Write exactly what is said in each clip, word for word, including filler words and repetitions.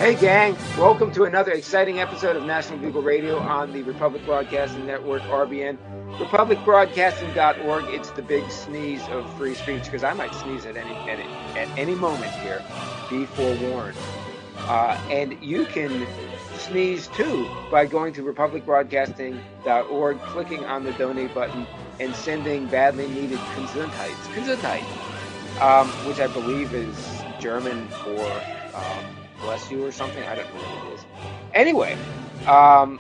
Hey gang, welcome to another exciting episode of National Bugle Radio on the Republic Broadcasting Network, R B N, republic broadcasting dot org. It's the big sneeze of free speech because I might sneeze at any at, at any moment here. Be forewarned. Uh, and you can sneeze too by going to republic broadcasting dot org, clicking on the donate button, and sending badly needed Gesundheit, Gesundheit, um, which I believe is German for um, bless you or something. I don't know what it is. Anyway, um,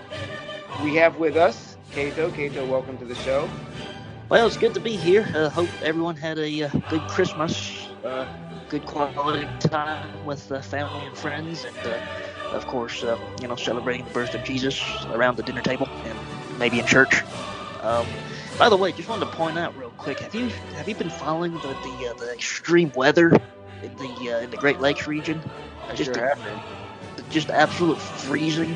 we have with us Kato. Kato, welcome to the show. Well, it's good to be here. I uh, hope everyone had a uh, good Christmas, uh, good quality time with uh, family and friends, and uh, of course, uh, you know, celebrating the birth of Jesus around the dinner table and maybe in church. Um, by the way, just wanted to point out real quick: have you have you been following the the, uh, the extreme weather in the uh, in the Great Lakes region? I just sure a, have been. Just absolute freezing.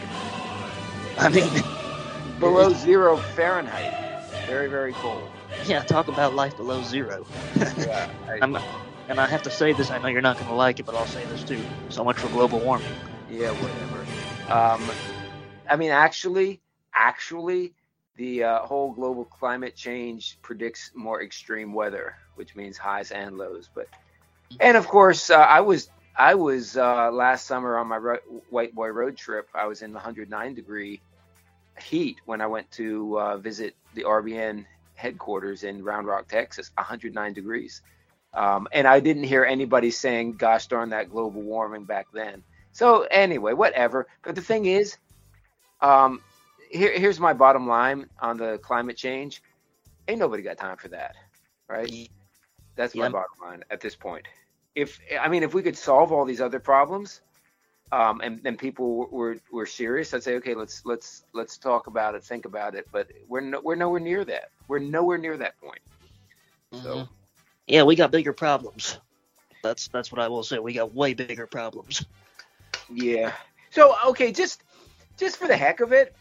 I mean, below zero Fahrenheit. Very, very cold. Yeah, talk about life below zero. yeah, I, I'm, and I have to say this. I know you're not going to like it, but I'll say this too. So much for global warming. Yeah, whatever. Um, I mean, actually, actually, the uh, whole global climate change predicts more extreme weather, which means highs and lows. But, and of course, uh, I was. I was uh, last summer on my ro- white boy road trip. I was in the one hundred nine degree heat when I went to uh, visit the R B N headquarters in Round Rock, Texas. one hundred nine degrees, um, and I didn't hear anybody saying, "Gosh darn that global warming" back then. So anyway, whatever. But the thing is, um, here, here's my bottom line on the climate change: ain't nobody got time for that, right? That's my yeah. bottom line at this point. If I mean, if we could solve all these other problems, um, and then people were were serious, I'd say, okay, let's let's let's talk about it, think about it. But we're no, we're nowhere near that. We're nowhere near that point. Mm-hmm. So, yeah, we got bigger problems. That's that's what I will say. We got way bigger problems. Yeah. So okay, just just for the heck of it,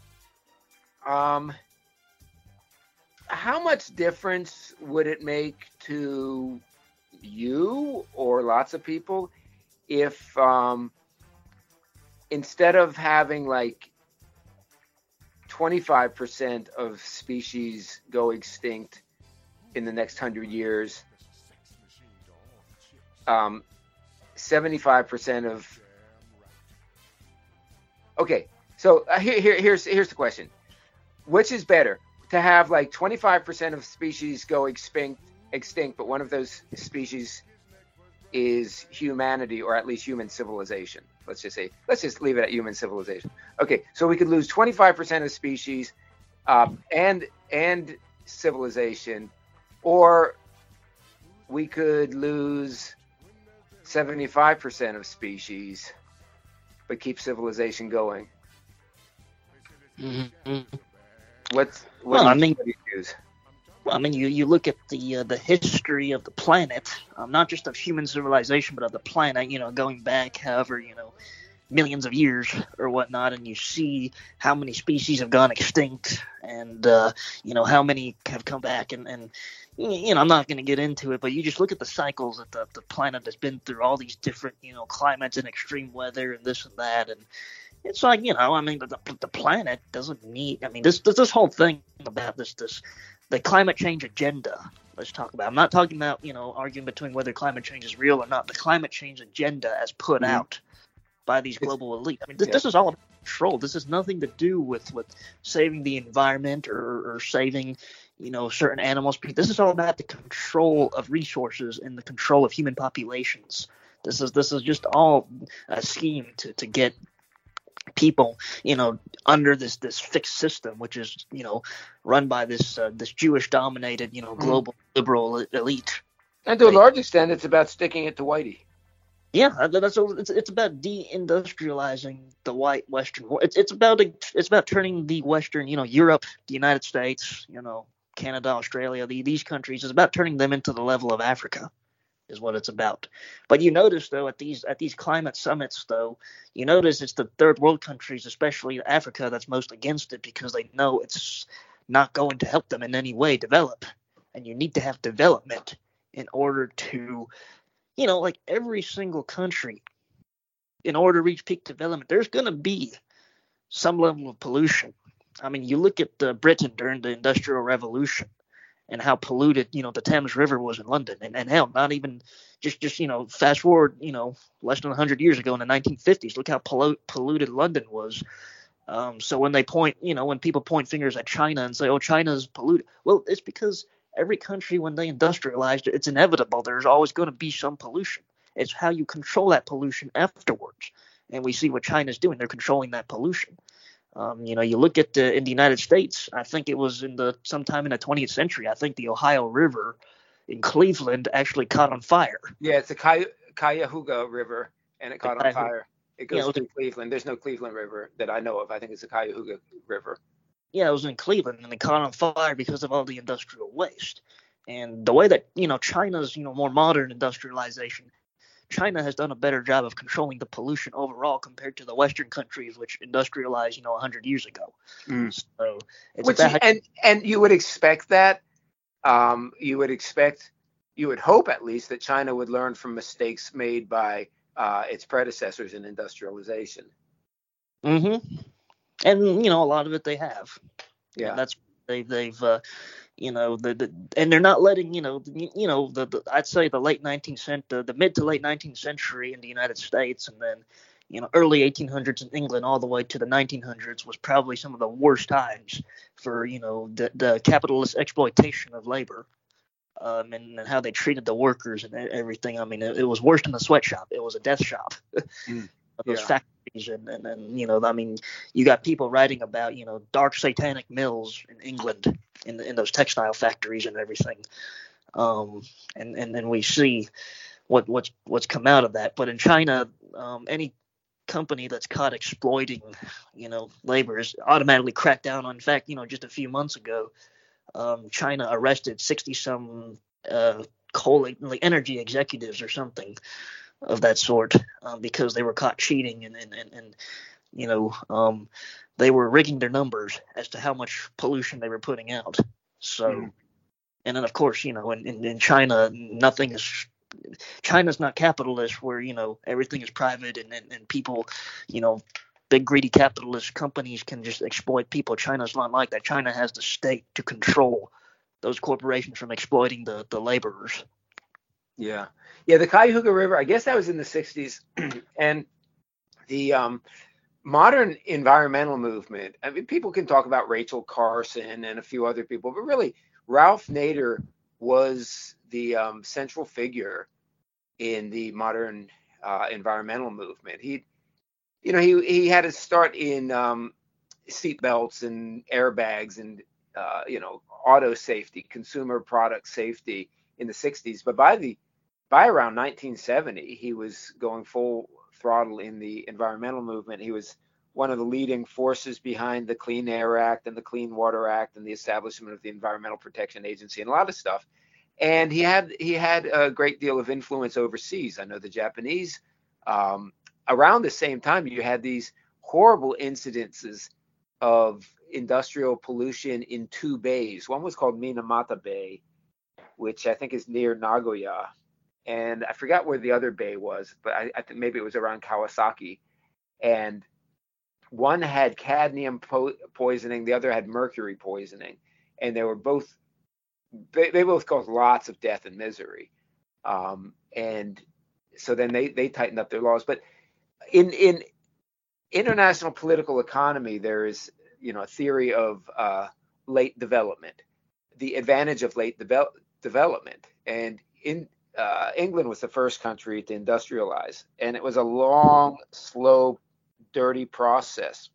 um, how much difference would it make to you or lots of people if um instead of having like twenty-five percent of species go extinct in the next hundred years, um seventy-five percent of okay so uh, here, here here's here's the question: which is better, to have like twenty-five percent of species go extinct extinct, but one of those species is humanity, or at least human civilization? Let's just say, let's just leave it at human civilization. Okay, so we could lose twenty-five percent of species um, and and civilization, or we could lose seventy-five percent of species but keep civilization going. Mm-hmm. What's what well, do you, I mean, what do you choose? Well, I mean, you, you look at the uh, the history of the planet, um, not just of human civilization, but of the planet, you know, going back however, you know, millions of years or whatnot, and you see how many species have gone extinct and, uh, you know, how many have come back. And, and you know, I'm not going to get into it, but you just look at the cycles that the, the planet has been through, all these different, you know, climates and extreme weather and this and that. And it's like, you know, I mean, the, the planet doesn't need, I mean, this, this whole thing about this, this, the climate change agenda, let's talk about. I'm not talking about, you know, arguing between whether climate change is real or not. The climate change agenda as put mm-hmm. out by these global elites. I mean, this, yeah. this is all about control. This has nothing to do with, with saving the environment or, or saving, you know, certain animals. This is all about the control of resources and the control of human populations. This is this is just all a scheme to, to get people, you know, under this, this fixed system, which is, you know, run by this uh, this Jewish dominated, you know, global mm. liberal elite. And to a large extent, it's about sticking it to whitey. Yeah, that's it's it's about deindustrializing the white Western world. It's it's about it's about turning the Western, you know, Europe, the United States, you know, Canada, Australia, the, these countries. It's about turning them into the level of Africa. Is what it's about. But you notice, though, at these at these climate summits, though, you notice it's the third world countries, especially Africa, that's most against it because they know it's not going to help them in any way develop. And you need to have development in order to, you know, like every single country in order to reach peak development, there's going to be some level of pollution. I mean, you look at uh, Britain during the Industrial Revolution and how polluted, you know, the Thames River was in London. And, and hell, not even just, just, you know, fast forward, you know, less than one hundred years ago in the nineteen fifties, look how pollu- polluted London was. Um, so when they point, you know, when people point fingers at China and say, oh, China's polluted, well, it's because every country, when they industrialized, it's inevitable. There's always going to be some pollution. It's how you control that pollution afterwards. And we see what China's doing. They're controlling that pollution. Um, you know, you look at the, in the United States, I think it was in the sometime in the twentieth century, I think the Ohio River in Cleveland actually caught on fire. Yeah, it's the Cuy- Cuyahoga River, and it caught on Cuyahoga. fire. It goes Yeah, it was through in, Cleveland. There's no Cleveland River that I know of. I think it's the Cuyahoga River. yeah, it was in Cleveland, and it caught on fire because of all the industrial waste. And the way that, you know, China's, you know, more modern industrialization, China has done a better job of controlling the pollution overall compared to the Western countries, which industrialized, you know, one hundred years ago. Mm. So it's Which about and and you would expect that. Um, you would expect, you would hope at least that China would learn from mistakes made by uh, its predecessors in industrialization. Mm-hmm. And you know, a lot of it they have. Yeah, And that's they they've uh, you know the, the and they're not letting you know you, you know the, the I'd say the late nineteenth century, the mid to late nineteenth century in the United States, and then you know early eighteen hundreds in England all the way to the nineteen hundreds was probably some of the worst times for you know the, the capitalist exploitation of labor. Um, and, and how they treated the workers and everything. I mean, it, it was worse than a sweatshop. It was a death shop. mm. Those Yeah. factories and, and, and, you know, I mean, you got people writing about, you know, dark satanic mills in England in, in those textile factories and everything. Um, and, and then we see what, what's, what's come out of that. But in China, um, any company that's caught exploiting, you know, labor is automatically cracked down on. In fact, you know, just a few months ago, um, China arrested sixty some uh, coal, like energy executives or something of that sort um, because they were caught cheating and, and, and, and you know, um, they were rigging their numbers as to how much pollution they were putting out. So, mm. and then of course, you know, in, in, in China, nothing is, China's not capitalist where, you know, everything is private and, and, and people, you know, big greedy capitalist companies can just exploit people. China's not like that. China has the state to control those corporations from exploiting the, the laborers. Yeah. Yeah, the Cuyahoga River, I guess that was in the sixties. And the um, modern environmental movement, I mean, people can talk about Rachel Carson and a few other people, but really Ralph Nader was the um, central figure in the modern uh, environmental movement. He, you know, he, he had to start in um, seat belts and airbags and, uh, you know, auto safety, consumer product safety in the sixties. But by the by around nineteen seventy, he was going full throttle in the environmental movement. He was one of the leading forces behind the Clean Air Act and the Clean Water Act and the establishment of the Environmental Protection Agency and a lot of stuff. And he had he had a great deal of influence overseas. I know the Japanese, um, around the same time, you had these horrible incidences of industrial pollution in two bays. One was called Minamata Bay, which I think is near Nagoya. And I forgot where the other bay was, but I, I think maybe it was around Kawasaki. And one had cadmium po- poisoning, the other had mercury poisoning. And they were both, they, they both caused lots of death and misery. Um, and so then they, they tightened up their laws. But in, in international political economy, there is, you know, a theory of uh, late development, the advantage of late de- development. And in uh, England was the first country to industrialize, and it was a long, slow, dirty process.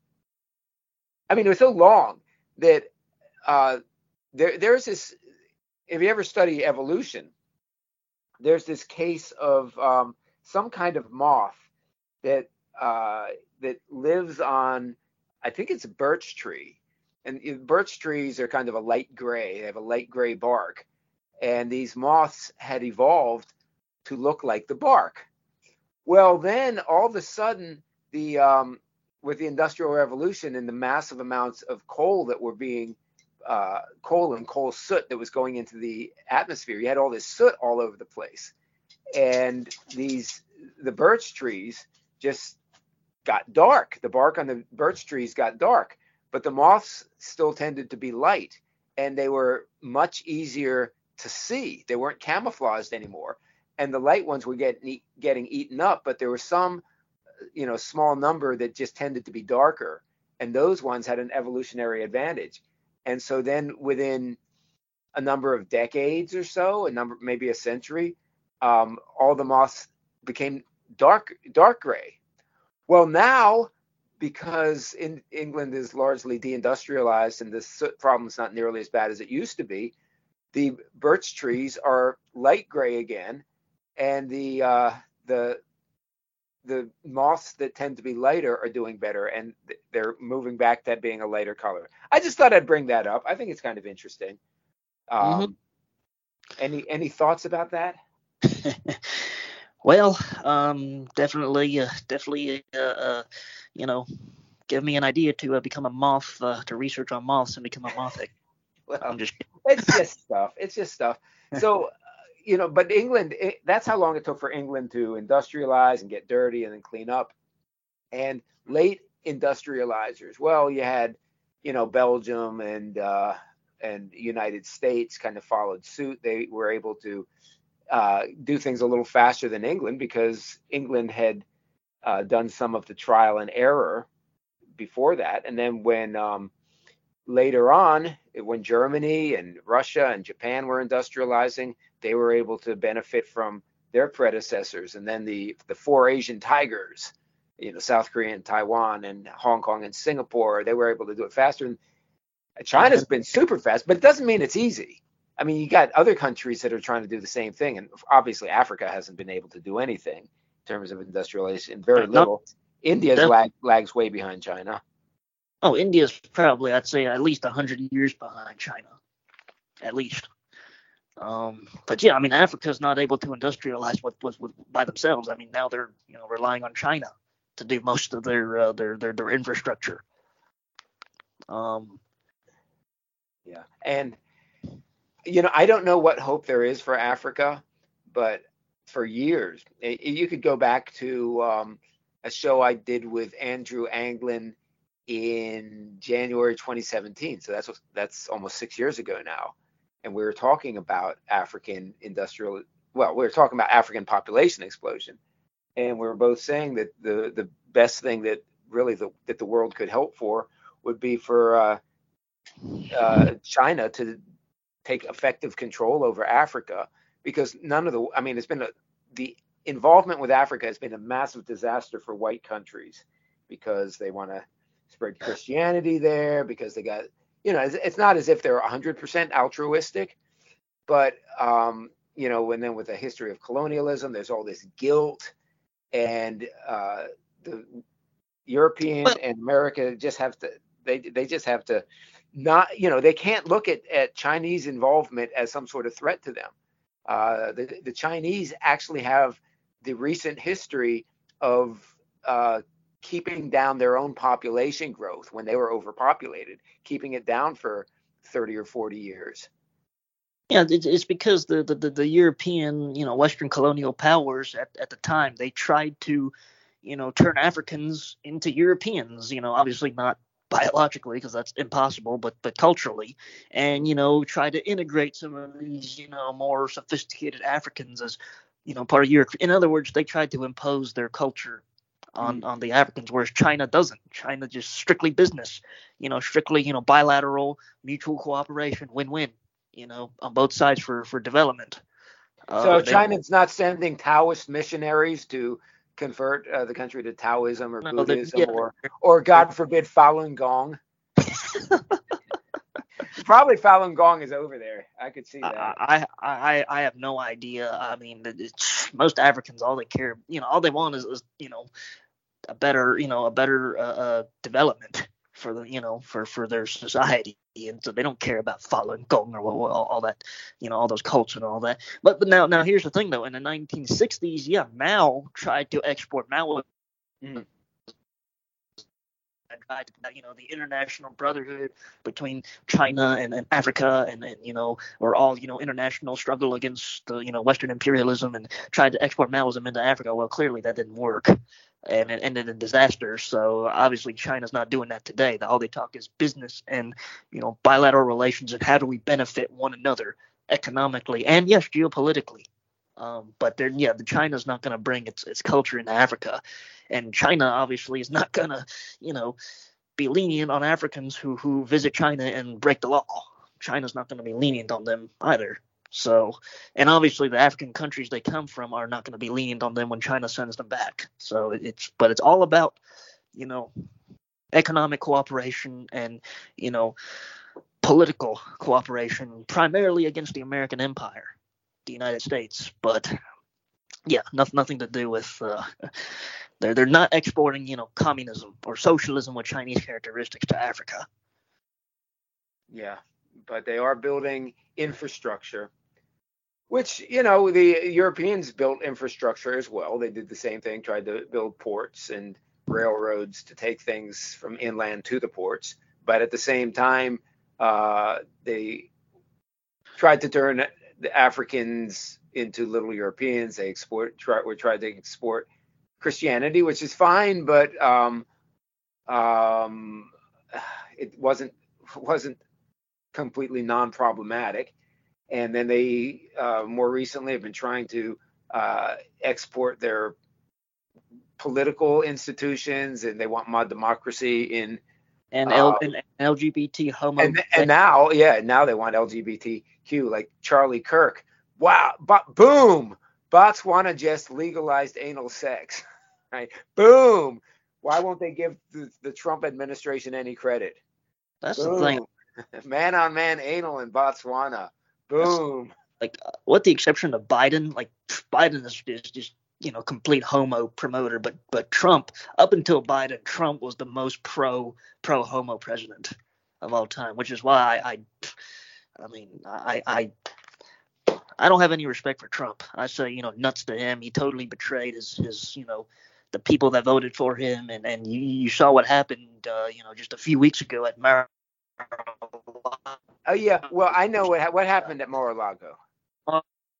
I mean, it was so long that uh, there, there's this, if you ever study evolution, there's this case of um, some kind of moth that uh, that lives on, I think it's a birch tree. And birch trees are kind of a light gray. They have a light gray bark. And these moths had evolved to look like the bark. Well, then all of a sudden, the um, with the Industrial Revolution and the massive amounts of coal that were being, uh, coal and coal soot that was going into the atmosphere, you had all this soot all over the place. And these, the birch trees just got dark. The bark on the birch trees got dark, but the moths still tended to be light, and they were much easier to see. They weren't camouflaged anymore, and the light ones were getting getting eaten up. But there were some, you know, small number that just tended to be darker, and those ones had an evolutionary advantage. And so then within a number of decades or so, a number maybe a century, um, all the moths became dark dark gray. Well, now, because in, England is largely deindustrialized and this problem is not nearly as bad as it used to be, the birch trees are light gray again, and the uh, the the moths that tend to be lighter are doing better, and they're moving back to being a lighter color. I just thought I'd bring that up. I think it's kind of interesting. Um, mm-hmm. Any any thoughts about that? Well, um, definitely, uh, definitely, uh, uh, you know, give me an idea to uh, become a moth, uh, to research on moths and become a moth. Well, I'm just it's just stuff. It's just stuff. So, uh, you know, but England, it, that's how long it took for England to industrialize and get dirty and then clean up. And late industrializers, well, you had, you know, Belgium and uh, and United States kind of followed suit. They were able to uh, do things a little faster than England because England had uh, done some of the trial and error before that. And then when um, later on, when Germany and Russia and Japan were industrializing, they were able to benefit from their predecessors. And then the, the four Asian tigers, you know, South Korea and Taiwan and Hong Kong and Singapore, they were able to do it faster. And China's been super fast, but it doesn't mean it's easy. I mean, you got other countries that are trying to do the same thing. And obviously Africa hasn't been able to do anything in terms of industrialization, very little. India's lag, lags way behind China. Oh, India's probably, I'd say, at least one hundred years behind China, at least. Um, but yeah, I mean, Africa's not able to industrialize what was by themselves. I mean, now they're, you know, relying on China to do most of their uh, their, their their infrastructure. Um, yeah, and you know, I don't know what hope there is for Africa, but for years, you could go back to um, a show I did with Andrew Anglin in January twenty seventeen. So that's that's almost six years ago now. And we were talking about African industrial, well, we were talking about African population explosion. And we were both saying that the, the best thing that really the, that the world could help for would be for uh, uh, China to take effective control over Africa, because none of the, I mean, it's been a, the involvement with Africa has been a massive disaster for white countries because they want to spread Christianity there, because they got, you know, it's, it's not as if they're one hundred percent altruistic, but, um, you know, and then with a history of colonialism, there's all this guilt, and uh, the European and America just have to, they they just have to not, you know, they can't look at, at Chinese involvement as some sort of threat to them. Uh, the, the Chinese actually have the recent history of uh, keeping down their own population growth when they were overpopulated, keeping it down for thirty or forty years. Yeah, it's because the, the, the European, you know, Western colonial powers at, at the time, they tried to, you know, turn Africans into Europeans, you know, obviously not biologically, because that's impossible, but but culturally, and, you know, try to integrate some of these, you know, more sophisticated Africans as, you know, part of Europe. In other words, they tried to impose their culture on, mm. on the Africans, whereas China doesn't. China just strictly business, you know, strictly, you know, bilateral, mutual cooperation, win-win, you know, on both sides for, for development. So uh, China's not sending Taoist missionaries to convert uh, the country to Taoism or no, Buddhism yeah. or, or God forbid, Falun Gong. Probably Falun Gong is over there. I could see that. I I I have no idea. I mean, it's, most Africans, all they care, you know, all they want is, is you know, a better, you know, a better uh, uh, development for the, you know, for, for their society, and so they don't care about Falun Gong or all, all that, you know, all those cults and all that. But but now now here's the thing though. In the nineteen sixties, yeah, Mao tried to export Mao. Mm. Tried, you know, the international brotherhood between China and, and Africa, and, and, you know, or all, you know, international struggle against the, you know, Western imperialism, and tried to export Maoism into Africa. Well, clearly that didn't work. and and a disaster. So obviously China's not doing that today. All they talk is business and, you know, bilateral relations and how do we benefit one another economically and, yes, geopolitically. Um, but they're, yeah, the China's not going to bring its its culture into Africa, and China obviously is not going to, you know, be lenient on Africans who who visit China and break the law. China's not going to be lenient on them either. So, and obviously the African countries they come from are not going to be lenient on them when China sends them back. So it's, but it's all about, you know, economic cooperation and, you know, political cooperation, primarily against the American empire, the United States. But yeah, nothing, nothing to do with, uh, they're, they're not exporting, you know, communism or socialism with Chinese characteristics to Africa. Yeah, but they are building infrastructure, which, you know, the Europeans built infrastructure as well. They did the same thing, tried to build ports and railroads to take things from inland to the ports. But at the same time, uh, they tried to turn the Africans into little Europeans. They export, try, were tried to export Christianity, which is fine, but um, um, it wasn't wasn't completely non-problematic. And then they uh, more recently have been trying to uh, export their political institutions, and they want more democracy in and, uh, L- and L G B T homo. And, and now, yeah, now they want L G B T Q, like Charlie Kirk. Wow, but boom, Botswana just legalized anal sex, right? Boom. Why won't they give the, the Trump administration any credit? That's boom. the thing. Man on man anal in Botswana. Boom. That's, like, uh, with the exception of Biden, like Biden is, is just, you know, complete homo promoter, but but Trump, up until Biden, Trump was the most pro pro homo president of all time, which is why I, I, I mean, I, I, I don't have any respect for Trump. I say, you know, nuts to him. He totally betrayed his, his, you know, the people that voted for him, and and you, you saw what happened, uh, you know, just a few weeks ago at Mar. Oh yeah, well I know what what happened at Mar-a-Lago. Uh,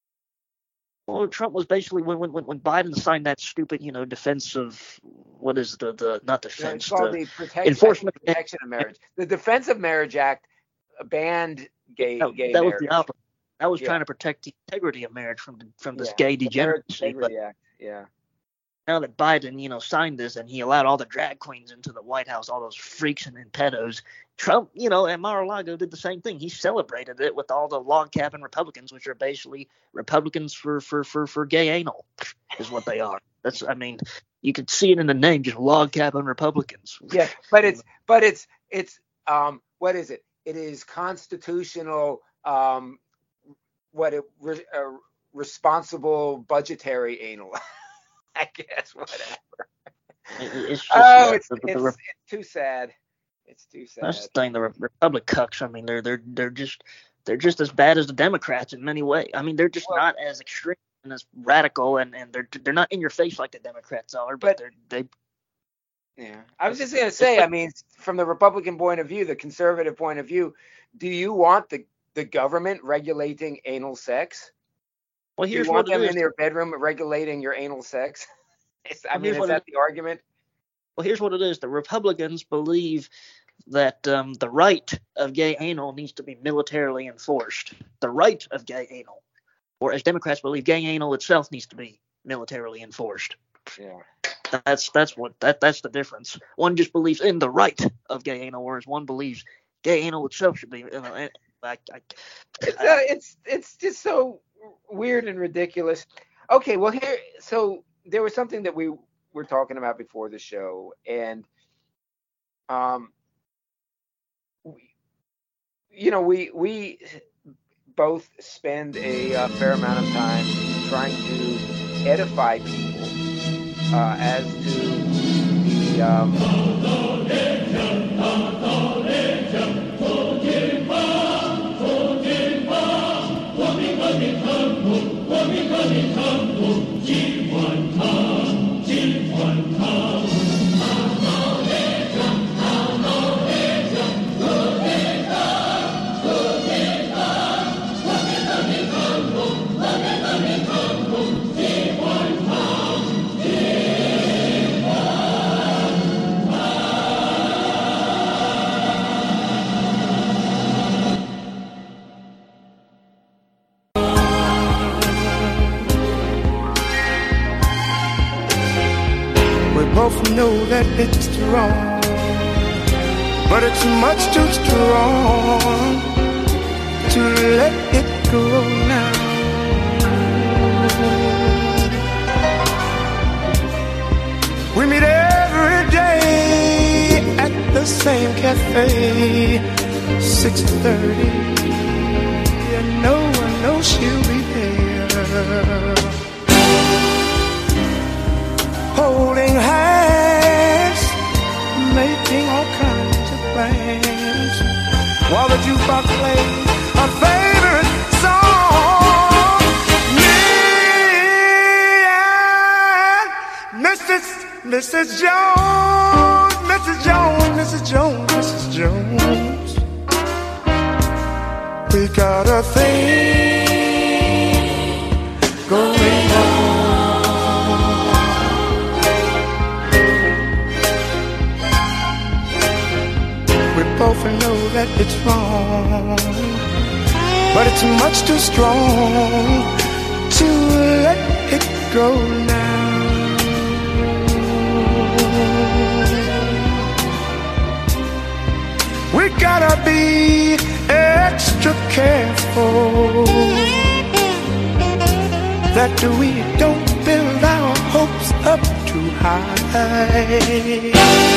well, Trump was basically when when when Biden signed that stupid, you know, defense of what is the the not defense, it's called the, the Protect, enforcement protection of marriage. The Defense of Marriage Act banned gay no, gay that marriage. was the opposite. That was yeah. trying to protect the integrity of marriage from from this yeah. gay degeneracy. But Act. Yeah. Now that Biden, you know, signed this and he allowed all the drag queens into the White House, all those freaks and, and pedos, Trump, you know, at Mar-a-Lago did the same thing. He celebrated it with all the log cabin Republicans, which are basically Republicans for for for, for gay anal, is what they are. That's, I mean, you could see it in the name, just log cabin Republicans. Yeah, but it's but it's it's um what is it? It is constitutional. Um, what it re, uh, responsible budgetary anal. I guess whatever. It's just, oh, uh, it's, the, the, it's, the, it's too sad. It's too sad. That's the thing. The Republic cucks. I mean, they're they're they're just they're just as bad as the Democrats in many ways. I mean, they're just well, not as extreme and as radical, and, and they're they're not in your face like the Democrats are. But, but they're they. Yeah, I was just gonna say. I mean, from the Republican point of view, the conservative point of view, do you want the the government regulating anal sex? Well, here's Do you want what it them is. in their bedroom regulating your anal sex? I well, mean, is that the argument? Well, here's what it is. The Republicans believe that um, the right of gay anal needs to be militarily enforced. The right of gay anal. Whereas Democrats believe gay anal itself needs to be militarily enforced. Yeah. That's that's what that that's the difference. One just believes in the right of gay anal, whereas one believes gay anal itself should be. You know, I, I, it's, uh, it's it's just so weird and ridiculous. Okay, well here, so there was something that we were talking about before the show, and um, we, you know, we we both spend a uh, fair amount of time trying to edify people uh, as to the um, know that it's wrong, but it's much too strong to let it go now. We meet every day at the same cafe, six thirty, and no one knows she'll be there. Holding hands, making all kinds of plans, while the jukebox plays our favorite song. Me and Missus Missus Jones, Missus Jones, Missus Jones, Missus Jones, we got a thing going on. We both know that it's wrong, but it's much too strong to let it go now. We gotta be extra careful that we don't build our hopes up too high,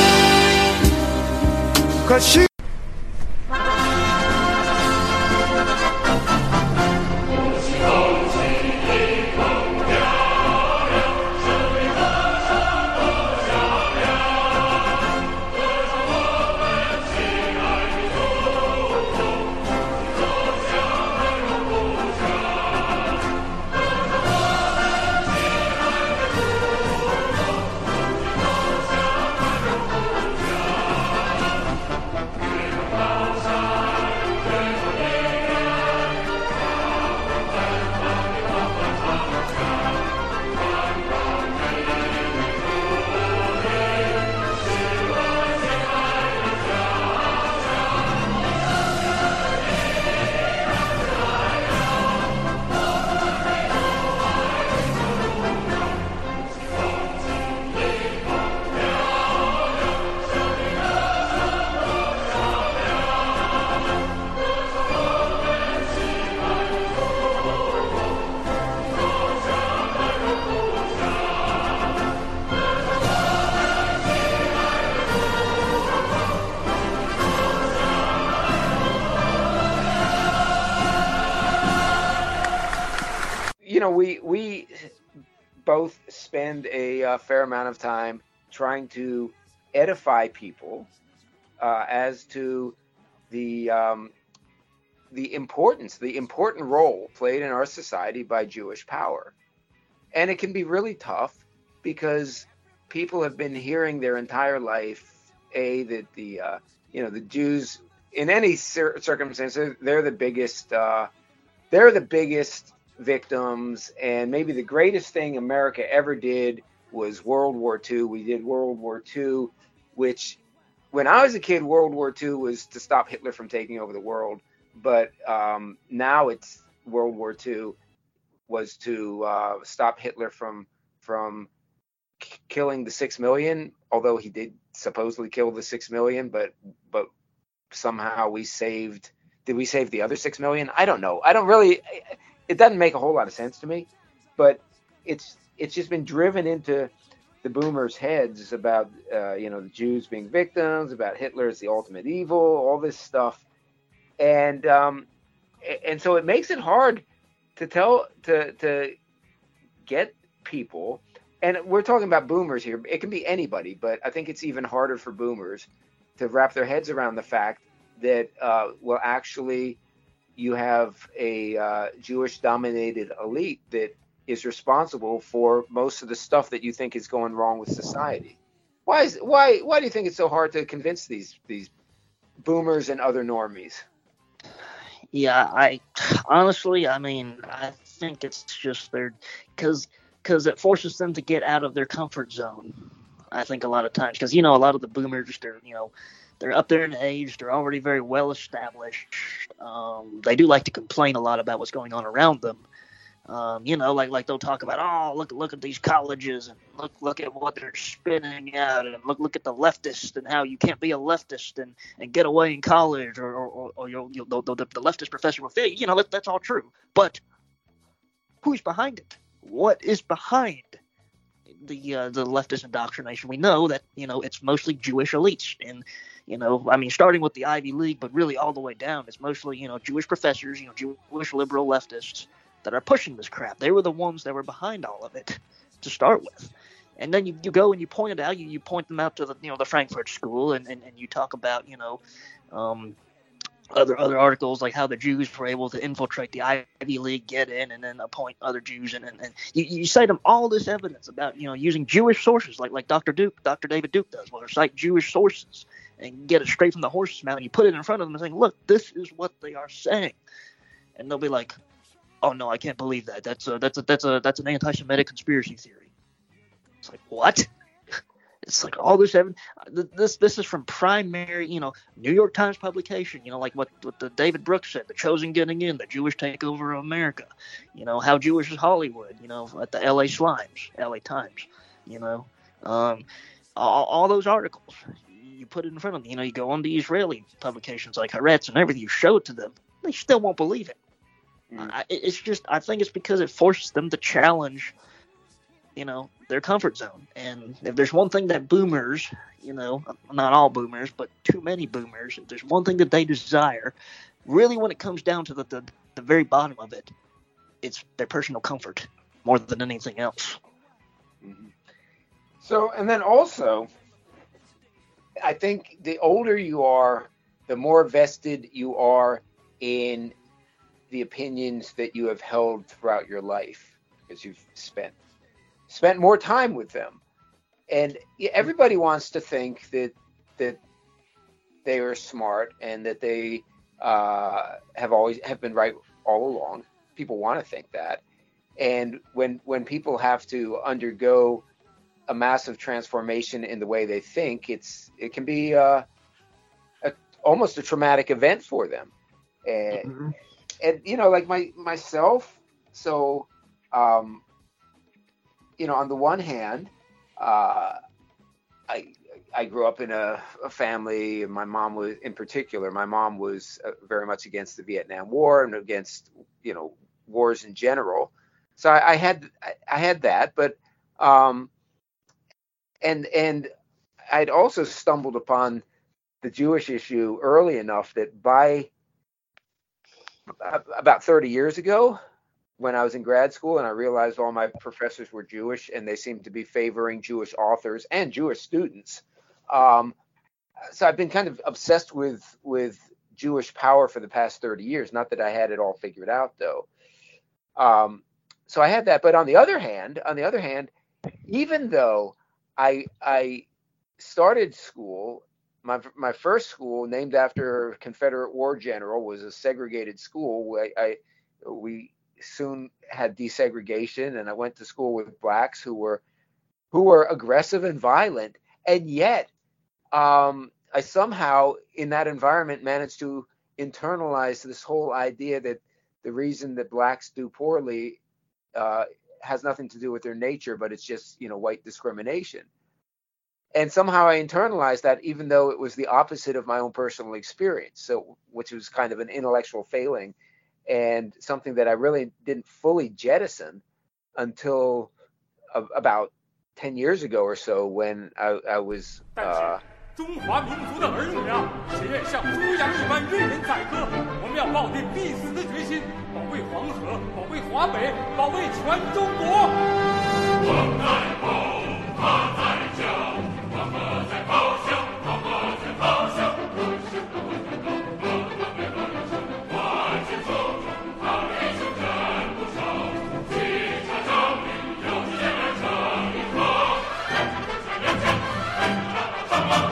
'cause she you know, we we both spend a uh, fair amount of time trying to edify people uh, as to the um, the importance, the important role played in our society by Jewish power, and it can be really tough because people have been hearing their entire life a that the uh, you know the Jews in any cir- circumstance they're the biggest uh, they're the biggest victims, and maybe the greatest thing America ever did was World War Two. We did World War Two, which when I was a kid, World War Two was to stop Hitler from taking over the world. But um, now it's World War Two was to uh, stop Hitler from from k- killing the six million. Although he did supposedly kill the six million, but but somehow we saved. Did we save the other six million? I don't know. I don't really. It doesn't make a whole lot of sense to me, but it's it's just been driven into the boomers' heads about uh, you know the Jews being victims, about Hitler as the ultimate evil, all this stuff, and um, and so it makes it hard to tell to to get people, and we're talking about boomers here. It can be anybody, but I think it's even harder for boomers to wrap their heads around the fact that uh, well, actually. You have a uh, Jewish-dominated elite that is responsible for most of the stuff that you think is going wrong with society. Why is why why do you think it's so hard to convince these these boomers and other normies? Yeah, I honestly, I mean, I think it's just their because because it forces them to get out of their comfort zone. I think a lot of times because you know a lot of the boomers, they're you know. They're up there in age. They're already very well established. Um, they do like to complain a lot about what's going on around them. Um, you know, like like they'll talk about, oh, look look at these colleges and look look at what they're spinning out, and look look at the leftists and how you can't be a leftist and, and get away in college, or or, or you'll, you'll the, the, the leftist professor will fail. You know, that, that's all true. But who's behind it? What is behind the uh, the leftist indoctrination? We know that, you know, it's mostly Jewish elites, and you know, I mean, starting with the Ivy League, but really all the way down, it's mostly, you know, Jewish professors, you know, Jewish liberal leftists that are pushing this crap. They were the ones that were behind all of it to start with. And then you, you go and you point it out, you, you point them out to the, you know, the Frankfurt School, and, and, and you talk about, you know, um, other other articles like how the Jews were able to infiltrate the Ivy League, get in, and then appoint other Jews. And, and, and you, you cite them all this evidence about, you know, using Jewish sources like, like Doctor Duke, Doctor David Duke does, where they cite Jewish sources and get it straight from the horse's mouth, and you put it in front of them and saying, look, this is what they are saying. And they'll be like, oh no, I can't believe that. That's a that's a that's a that's an anti-Semitic conspiracy theory. It's like, what? It's like all this evidence. This this is from primary, you know, New York Times publication. You know, like what what the David Brooks said, the Chosen getting in, the Jewish takeover of America. You know, how Jewish is Hollywood. You know, at the L A Slimes, L A Times. You know, um, all, all those articles. You put it in front of them. You know, you go on to Israeli publications like Haaretz and everything. You show it to them. They still won't believe it. Mm. I, it's just, I think it's because it forces them to challenge, you know, their comfort zone. And if there's one thing that boomers, you know, not all boomers, but too many boomers, if there's one thing that they desire, really when it comes down to the, the, the very bottom of it, it's their personal comfort more than anything else. Mm-hmm. So, and then also, I think the older you are, the more vested you are in the opinions that you have held throughout your life, because you've spent spent more time with them. And everybody wants to think that that they are smart and that they uh, have always have been right all along. People want to think that. And when when people have to undergo a massive transformation in the way they think, it's it can be uh, a, almost a traumatic event for them. And, mm-hmm. and you know, like my myself, so um, you know, on the one hand, uh, I I grew up in a, a family. My mom was, in particular, my mom was uh, very much against the Vietnam War and against, you know, wars in general. So I, I had I, I had that, but um, and and I'd also stumbled upon the Jewish issue early enough that by about thirty years ago, when I was in grad school and I realized all my professors were Jewish and they seemed to be favoring Jewish authors and Jewish students. Um, so I've been kind of obsessed with with Jewish power for the past thirty years. Not that I had it all figured out, though. Um, so I had that. But on the other hand, on the other hand, even though I I started school, my my first school, named after a Confederate war general, was a segregated school. I, I we soon had desegregation, and I went to school with blacks who were who were aggressive and violent, and yet um, I somehow in that environment managed to internalize this whole idea that the reason that blacks do poorly uh, has nothing to do with their nature, but it's just, you know, white discrimination. And somehow I internalized that, even though it was the opposite of my own personal experience. So, which was kind of an intellectual failing and something that I really didn't fully jettison until uh, about ten years ago or so, when I, I was. Uh, 中华民族的儿女啊，谁愿像猪羊一般任人宰割？我们要抱定必死的决心，保卫黄河，保卫华北，保卫全中国。我在吼，他在叫，黄河在咆哮，黄河在咆哮。万千匆匆，他一生战不少，旗插朝廷，有剑而成一条。两枪，两枪，上马。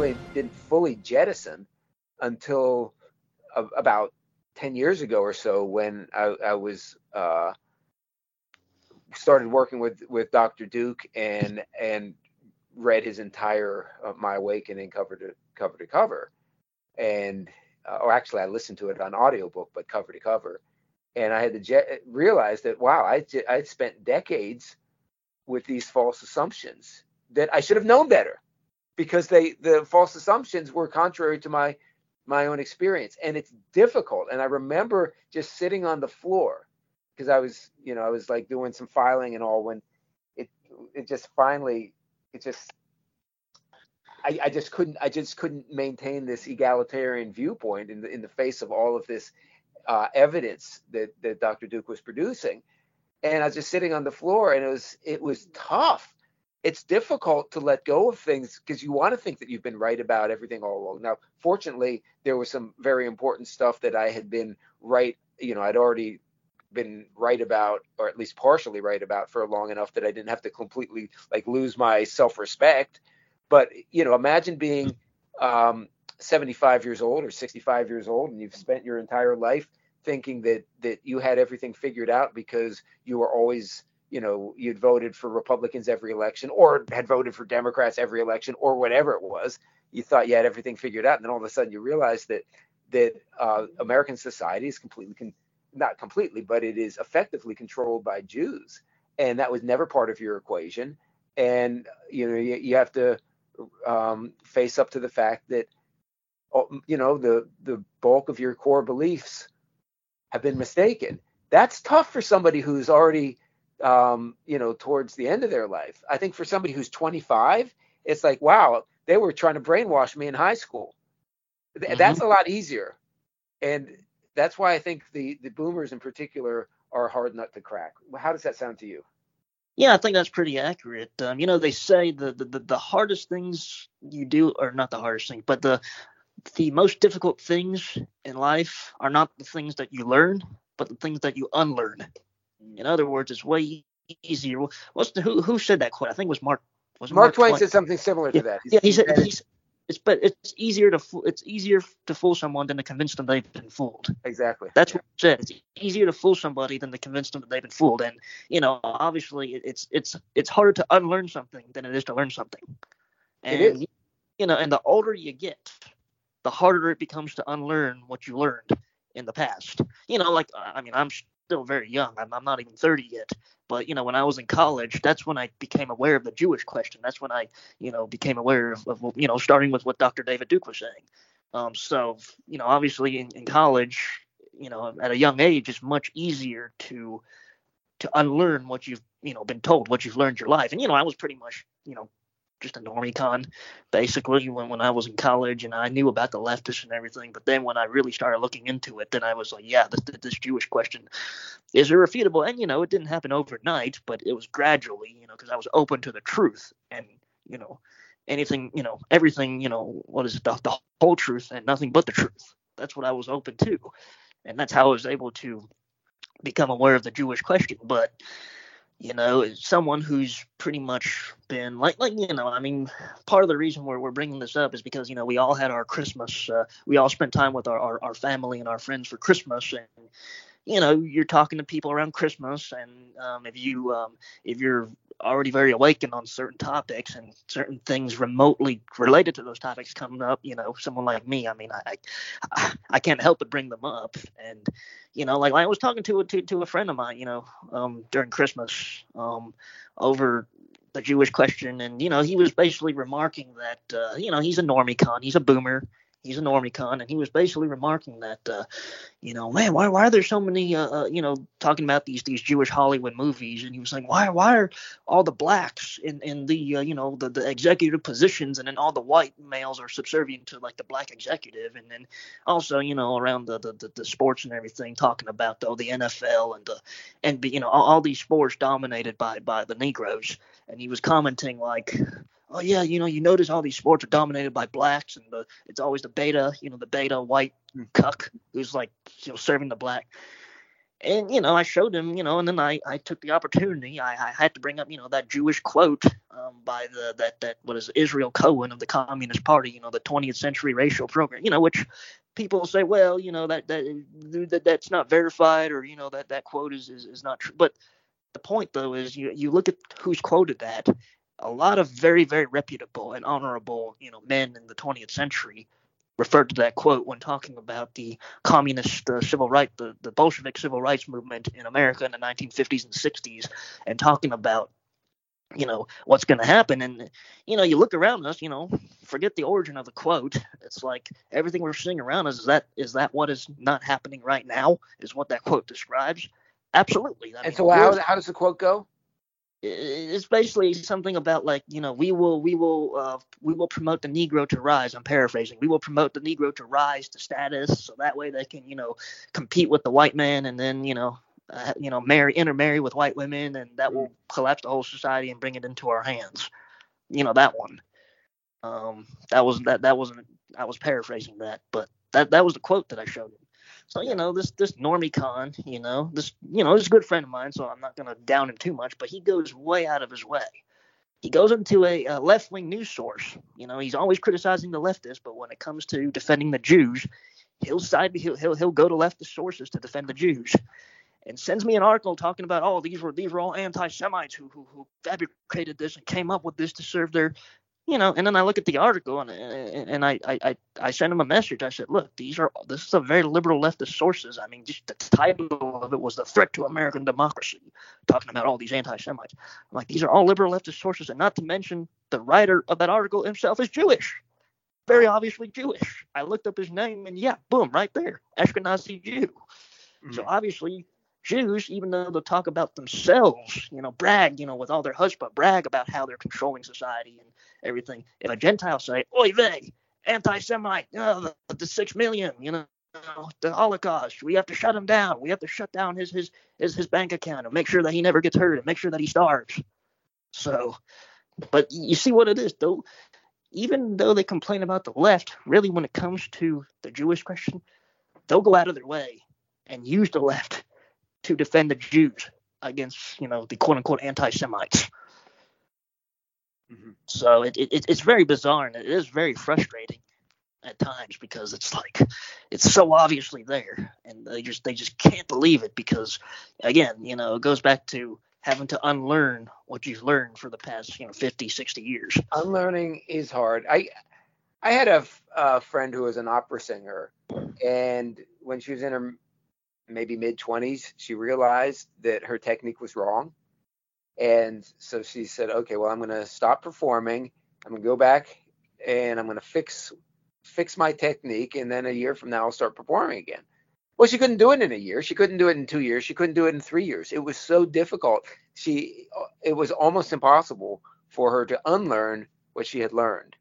really didn't fully jettison until a, about ten years ago or so, when I, I was uh, started working with, with Doctor Duke and and read his entire uh, My Awakening cover to cover to cover, and uh, or actually I listened to it on audiobook, but cover to cover, and I had to je- realize that wow, I I spent decades with these false assumptions that I should have known better, because they the false assumptions were contrary to my my own experience, and it's difficult. And I remember just sitting on the floor, because I was, you know, I was like doing some filing and all, when it it just finally it just I, I just couldn't I just couldn't maintain this egalitarian viewpoint in the in the face of all of this uh, evidence that that Doctor Duke was producing. And I was just sitting on the floor, and it was it was tough. It's difficult to let go of things, because you want to think that you've been right about everything all along. Now, fortunately, there was some very important stuff that I had been right, you know, I'd already been right about, or at least partially right about, for long enough that I didn't have to completely like lose my self-respect. But, you know, imagine being um, seventy-five years old or sixty-five years old, and you've spent your entire life thinking that that you had everything figured out because you were always, you know, you'd voted for Republicans every election, or had voted for Democrats every election, or whatever it was. You thought you had everything figured out, and then all of a sudden you realize that that uh, American society is completely, con- not completely, but it is effectively controlled by Jews, and that was never part of your equation. And you know, you, you have to um, face up to the fact that, you know, the the bulk of your core beliefs have been mistaken. That's tough for somebody who's already, um, you know, towards the end of their life. I think for somebody who's twenty-five, it's like, wow, they were trying to brainwash me in high school. Mm-hmm. That's a lot easier. And that's why I think the, the boomers in particular are a hard nut to crack. How does that sound to you? Yeah, I think that's pretty accurate. Um, you know, they say the, the, the hardest things you do, or not the hardest thing, but the the most difficult things in life are not the things that you learn, but the things that you unlearn. In other words, it's way easier. What's the who who said that quote? I think it was Mark. Was Mark, Mark Twain, Twain said something similar yeah, to that. He's, yeah, he said he's, it's but it's easier to fool, it's easier to fool someone than to convince them they've been fooled. Exactly. That's yeah. what he said. It's easier to fool somebody than to convince them that they've been fooled. And you know, obviously, it's it's it's harder to unlearn something than it is to learn something. And it is. You know, and the older you get, the harder it becomes to unlearn what you learned in the past. You know, like, I mean, I'm still very young. I'm, I'm not even thirty yet. But, you know, when I was in college, that's when I became aware of the Jewish question. That's when I, you know, became aware of, of you know, starting with what Doctor David Duke was saying. Um, so, you know, obviously in, in college, you know, at a young age, it's much easier to to unlearn what you've, you know, been told, what you've learned your life. And, you know, I was pretty much, you know, just a normie con, basically, when, when I was in college, and I knew about the leftists and everything. But then when I really started looking into it, then I was like, yeah, this, this Jewish question is irrefutable. And, you know, it didn't happen overnight, but it was gradually, you know, because I was open to the truth. And, you know, anything, you know, everything, you know, what is it, the, the whole truth and nothing but the truth. That's what I was open to. And that's how I was able to become aware of the Jewish question. But, you know, as someone who's pretty much been like, like, you know, I mean, part of the reason we're, we're bringing this up is because, you know, we all had our Christmas. Uh, we all spent time with our, our, our family and our friends for Christmas. And, you know, you're talking to people around Christmas. And um, if you um, if you're already very awakened on certain topics and certain things remotely related to those topics coming up, you know, someone like me, I mean, I I, I can't help but bring them up. And, you know, like, like I was talking to a, to, to a friend of mine, you know, um, during Christmas um, over the Jewish question. And, you know, he was basically remarking that, uh, you know, he's a normie con, he's a boomer. He's a normie con, and he was basically remarking that, uh, you know, man, why why are there so many, uh, uh, you know, talking about these these Jewish Hollywood movies, and he was saying, why why are all the blacks in in the uh, you know the, the executive positions, and then all the white males are subservient to like the black executive, and then also, you know, around the the, the, the sports and everything, talking about though the N F L and the and you know all, all these sports dominated by by the Negroes, and he was commenting like, oh, yeah, you know, you notice all these sports are dominated by blacks, and the, it's always the beta, you know, the beta white cuck who's like, you know, serving the black. And, you know, I showed him, you know, and then I, I took the opportunity. I, I had to bring up, you know, that Jewish quote um, by the, that, that, what is it, Israel Cohen of the Communist Party, you know, the twentieth century racial program, you know, which people say, well, you know, that, that, that that's not verified, or, you know, that, that quote is, is, is not true. But the point, though, is you, you look at who's quoted that. A lot of very, very reputable and honorable, you know, men in the twentieth century referred to that quote when talking about the communist uh, civil rights, the, the Bolshevik civil rights movement in America in the nineteen fifties and sixties, and talking about, you know, what's going to happen. And, you know, you look around us, you know, forget the origin of the quote. It's like everything we're seeing around us, is that is that what is not happening right now, is what that quote describes? Absolutely. I And mean, so how, how does the quote go? It's basically something about, like, you know, we will we will uh, we will promote the Negro to rise. I'm paraphrasing. We will promote the Negro to rise to status, so that way they can, you know, compete with the white man, and then, you know, uh, you know, marry intermarry with white women, and that will collapse the whole society and bring it into our hands. You know, that one. Um, that was that that wasn't. I was paraphrasing that, but that that was the quote that I showed him. So, you know, this this Normie Khan, you know, this, you know, is a good friend of mine, so I'm not going to down him too much, but he goes way out of his way. He goes into a, a left-wing news source. You know, he's always criticizing the leftists, but when it comes to defending the Jews, he'll side he'll he'll, he'll go to leftist sources to defend the Jews, and sends me an article talking about, oh, these were these were all anti-Semites who who, who fabricated this and came up with this to serve their, you know. And then I look at the article, and and I I I sent him a message. I said, look, these are this is a very liberal leftist sources. I mean, just the title of it was "The Threat to American Democracy," talking about all these anti-Semites. I'm like, these are all liberal leftist sources, and not to mention the writer of that article himself is Jewish, very obviously Jewish. I looked up his name, and yeah, boom, right there, Ashkenazi Jew. Mm-hmm. So obviously, Jews, even though they'll talk about themselves, you know, brag, you know, with all their chutzpah, brag about how they're controlling society and everything. If a Gentile say, oy vey, anti-Semite, oh, the, the six million, you know, the Holocaust, we have to shut him down. We have to shut down his his his, his bank account and make sure that he never gets hurt and make sure that he starves. So, but you see what it is, though. Even though they complain about the left, really, when it comes to the Jewish question, they'll go out of their way and use the left to defend the Jews against, you know, the quote-unquote anti-Semites. Mm-hmm. So it, it it's very bizarre, and it is very frustrating at times, because it's like it's so obviously there, and they just they just can't believe it, because, again, you know, it goes back to having to unlearn what you've learned for the past, you know, fifty, sixty years. Unlearning is hard. I I had a, a friend who was an opera singer, and when she was in her maybe mid-twenties, she realized that her technique was wrong. And so she said, okay, well, I'm going to stop performing. I'm going to go back and I'm going to fix fix my technique. And then a year from now, I'll start performing again. Well, she couldn't do it in a year. She couldn't do it in two years. She couldn't do it in three years. It was so difficult. She, it was almost impossible for her to unlearn what she had learned.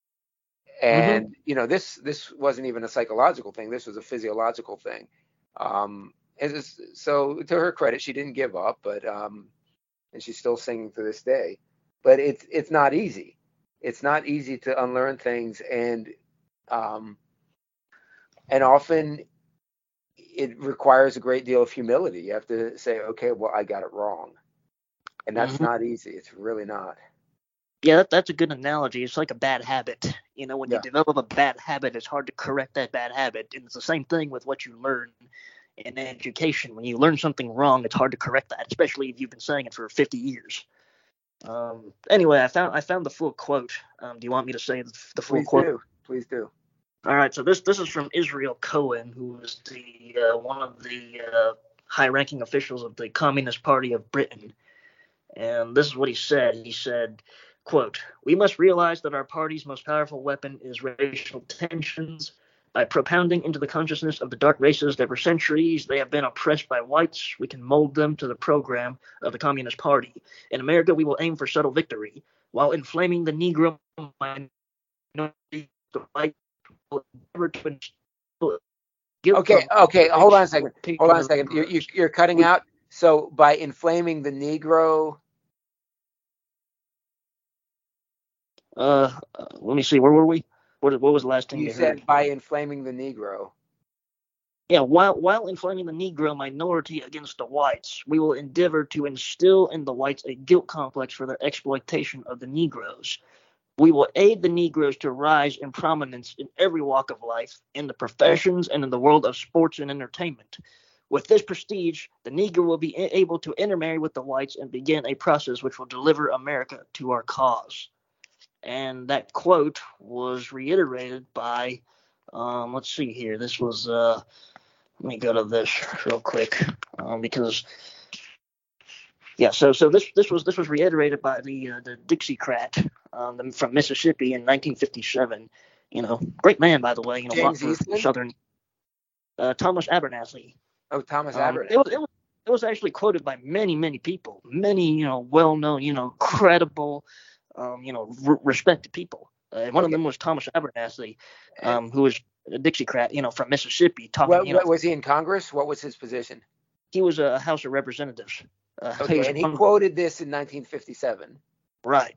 And, mm-hmm. you know, this, this wasn't even a psychological thing. This was a physiological thing. Um, and so to her credit, she didn't give up, but, um, and she's still singing to this day, but it's, it's not easy. It's not easy to unlearn things. And, um, and often it requires a great deal of humility. You have to say, okay, well, I got it wrong. And that's mm-hmm. not easy. It's really not. Yeah, that, that's a good analogy. It's like a bad habit. You know, when yeah. you develop a bad habit, it's hard to correct that bad habit. And it's the same thing with what you learn in education. When you learn something wrong, it's hard to correct that, especially if you've been saying it for fifty years. Um, anyway, I found I found the full quote. Um, do you want me to say the, the full Please quote? Do. Please do. All right. So this this is from Israel Cohen, who is the uh, one of the uh, high-ranking officials of the Communist Party of Britain. And this is what he said. He said, quote, "We must realize that our party's most powerful weapon is racial tensions. By propounding into the consciousness of the dark races that for centuries they have been oppressed by whites, we can mold them to the program of the Communist Party. In America, we will aim for subtle victory. While inflaming the Negro minority, the white will never to Okay, okay, hold on a second. Hold on a second. You're, you're, you're cutting out. So by inflaming the Negro... Uh, let me see. Where were we? What, what was the last thing you, you said? Heard? By inflaming the Negro. Yeah, while while inflaming the Negro minority against the whites, we will endeavor to instill in the whites a guilt complex for their exploitation of the Negroes. We will aid the Negroes to rise in prominence in every walk of life, in the professions and in the world of sports and entertainment. With this prestige, the Negro will be able to intermarry with the whites and begin a process which will deliver America to our cause. And that quote was reiterated by, um, let's see here, this was, uh, let me go to this real quick, um, because, yeah, so so this this was this was reiterated by the uh, the Dixiecrat um, from Mississippi in nineteen fifty-seven. You know, great man, by the way. You know, James fought for Eastman? Southern. Uh, Thomas Abernathy. Oh, Thomas Um, Abernathy. it was, it was it was actually quoted by many many people, many you know well-known, you know credible, um, you know r- respected people. Uh, one of them was Thomas Abernathy, um, who was a Dixiecrat, you know, from Mississippi. Talking, What, you know, what was he in Congress? What was his position? he was a House of Representatives. Uh, he Okay, was and he one- quoted this in nineteen fifty-seven. right.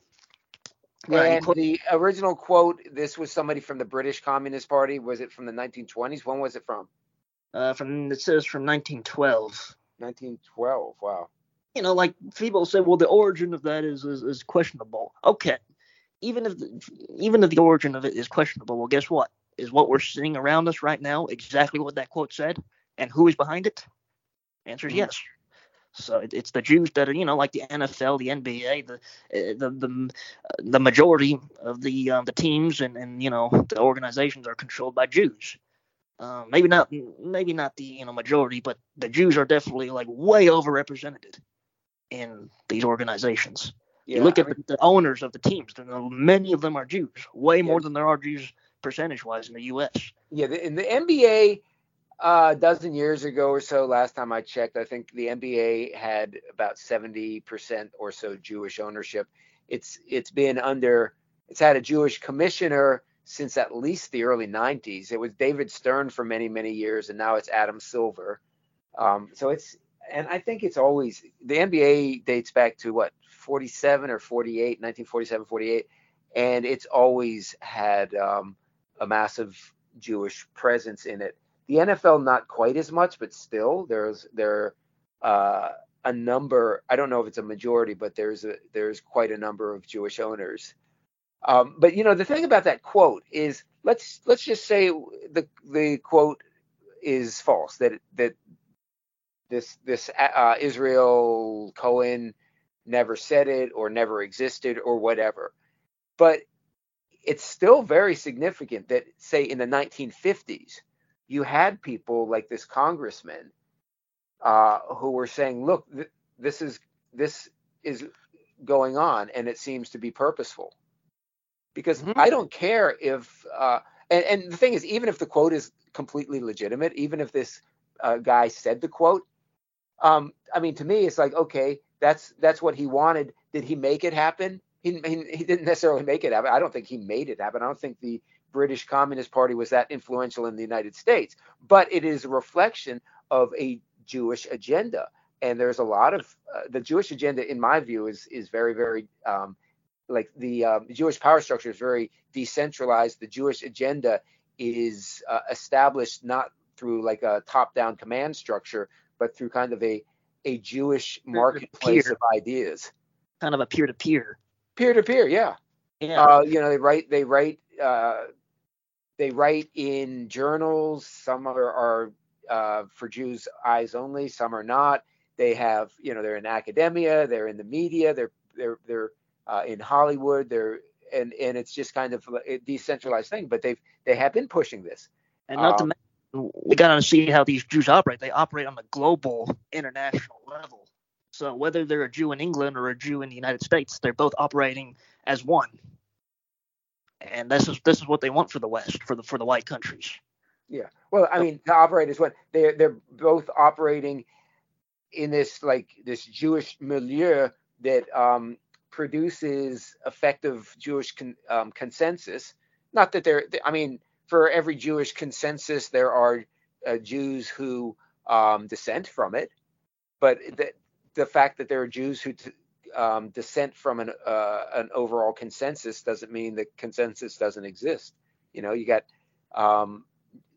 Right. he And quote- the original quote, this was somebody from the British Communist Party. Was it from the nineteen twenties? When was it from? uh, from it says from nineteen twelve. nineteen twelve. Wow. You know, like people say, well, the origin of that is is, is questionable. Okay, even if the, even if the origin of it is questionable, well, guess what? Is what we're seeing around us right now exactly what that quote said, and who is behind it? Answer is Mhm. yes. So it, it's the Jews that are, you know, like the N F L, the N B A, the uh, the the, uh, the majority of the um, the teams and, and you know the organizations are controlled by Jews. Uh, maybe not maybe not the you know majority, but the Jews are definitely like way overrepresented in these organizations. Yeah, you look I at mean, the, the owners of the teams, and many of them are Jews, way more Yeah. than there are Jews percentage-wise in the U S. yeah. The, in the N B A, uh, a dozen years ago or so, last time I checked, I think the N B A had about seventy percent or so Jewish ownership. It's it's been under. It's had a Jewish commissioner since at least the early nineties. It was David Stern for many many years, and now it's Adam Silver. Um, so it's and I think it's always the N B A dates back to what forty-seven or forty-eight, nineteen forty-seven, forty-eight, and it's always had um, a massive Jewish presence in it. The N F L not quite as much, but still there's there uh, a number. I don't know if it's a majority, but there's a there's quite a number of Jewish owners. Um, but you know the thing about that quote is let's let's just say the the quote is false, that that this this uh, Israel Cohen never said it or never existed or whatever. But it's still very significant that, say, in the nineteen fifties, you had people like this congressman uh, who were saying, look, th- this is this is going on and it seems to be purposeful. Because Mhm. I don't care if uh, and, and the thing is, even if the quote is completely legitimate, even if this uh, guy said the quote, um, I mean, to me, it's like, okay, that's that's what he wanted. Did he make it happen? He, he, he didn't necessarily make it happen. I don't think he made it happen. I don't think the British Communist Party was that influential in the United States. But it is a reflection of a Jewish agenda. And there's a lot of uh, the Jewish agenda, in my view, is is very, very um, like the um, Jewish power structure is very decentralized. The Jewish agenda is uh, established not through like a top-down command structure, but through kind of a a Jewish marketplace Peer. of ideas. Kind of a peer-to-peer. Peer-to-peer, yeah. Yeah. Uh, you know, they write they write uh, they write in journals. Some are, are uh, for Jews' eyes only. Some are not. They have, you know, they're in academia. They're in the media. They're they're they're uh, in Hollywood. They're and and it's just kind of a decentralized thing. But they've they have been pushing this. and not um, to mention, we got to see how these Jews operate. They operate on a global, international level. So whether they're a Jew in England or a Jew in the United States, they're both operating as one. And this is this is what they want for the West, for the for the white countries. Yeah. Well, I mean, the operators, what they're they're both operating in this like this Jewish milieu that um, produces effective Jewish con, um, consensus. Not that they're, I mean, for every Jewish consensus, there are uh, Jews who um, dissent from it, but the the fact that there are Jews who t- um, dissent from an uh, an overall consensus doesn't mean the consensus doesn't exist. You know, you got um,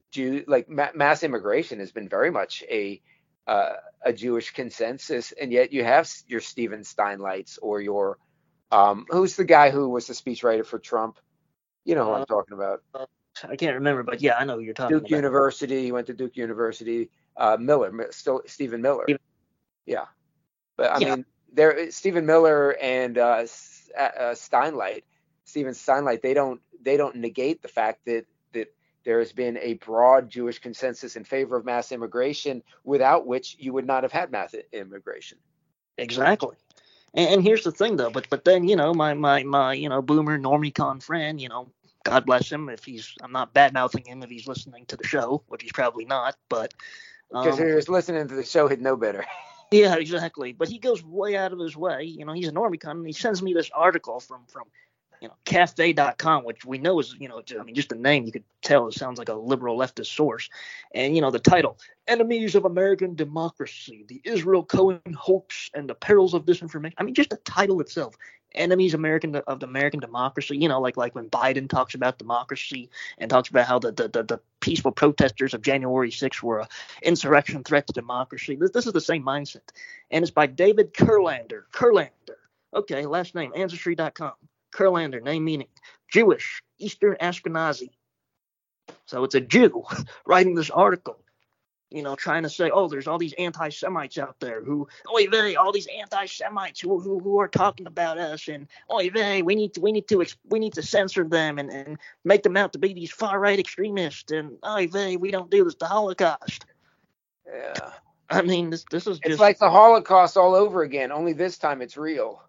Jew, like ma- mass immigration has been very much a uh, a Jewish consensus, and yet you have your Stephen Steinleitz or your um, who's the guy who was the speechwriter for Trump? You know who uh, I'm talking about. Uh, I can't remember, but yeah, I know who you're talking Duke about. Duke University. He went to Duke University. Uh, Miller, still Stephen Miller. Stephen. Yeah, but I yeah. mean, there Stephen Miller and uh, uh, Steinleit, Stephen Steinleit, they don't they don't negate the fact that that there has been a broad Jewish consensus in favor of mass immigration, without which you would not have had mass immigration. Exactly. And, and here's the thing, though. But but then you know my my my you know boomer normie-con friend, you know, God bless him if he's I'm not bad mouthing him if he's listening to the show, which he's probably not, but. Because um, if he was listening to the show, he'd know better. Yeah, exactly. But he goes way out of his way. You know, he's a normie-con, and he sends me this article from, from you know, cafe dot com, which we know is, you know, I mean, just the name, you could tell it sounds like a liberal leftist source. And, you know, the title, Enemies of American Democracy, the Israel-Cohen Hoax and the Perils of Disinformation. I mean, just the title itself, Enemies American of the American Democracy, you know, like like when Biden talks about democracy and talks about how the, the, the, the peaceful protesters of January sixth were an insurrection threat to democracy. This, this is the same mindset. And it's by David Kurlander. Kurlander. Okay, last name, ancestry dot com. Kurlander, name meaning Jewish, Eastern Ashkenazi. So it's a Jew writing this article, you know, trying to say, oh, there's all these anti-Semites out there who, oy vey, all these anti-Semites who, who who are talking about us, and oy vey, we need to we need to we need to censor them and, and make them out to be these far-right extremists, and oy vey, we don't do this, the Holocaust. Yeah. I mean, this this is just... It's like the Holocaust all over again, only this time it's real.